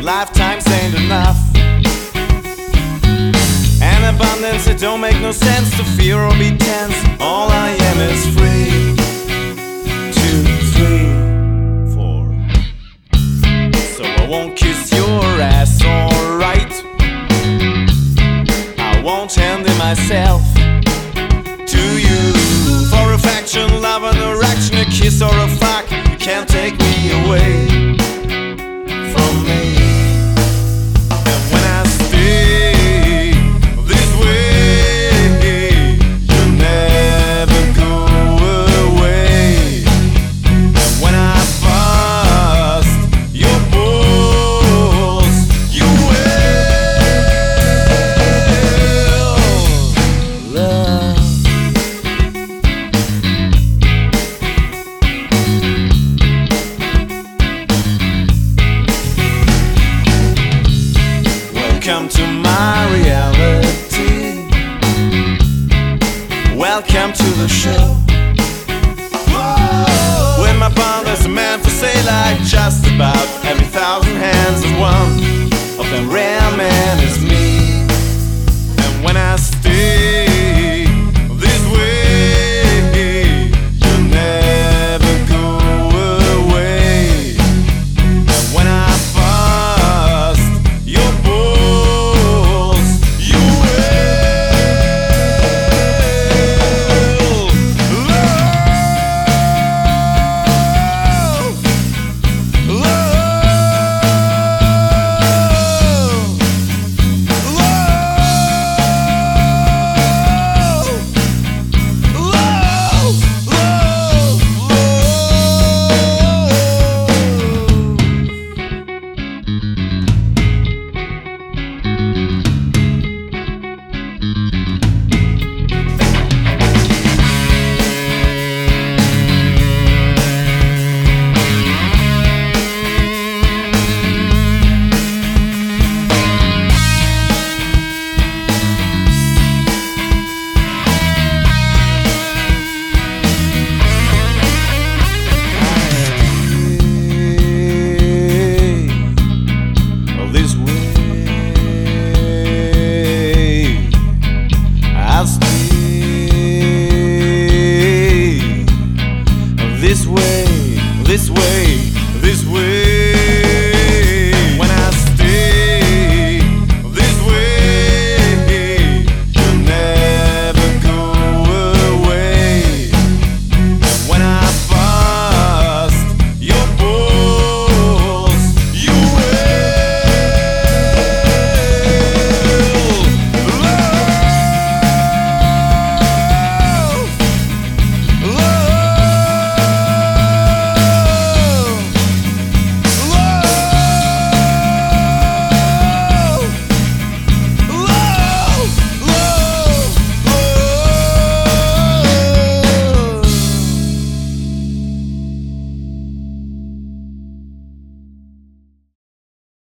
lifetimes ain't enough. And abundance, it don't make no sense to fear or be tense. All I am is free. 2, 3, 4. So I won't kiss your ass, alright. I won't hand in myself to you. For affection, love and erection, a kiss or a fuck, you can't take me away from me. And when I stay this way, you never go away. And when I bust your balls, you will love. Welcome to my reality. Welcome to the show. Whoa. With my brothers, a man for say like just about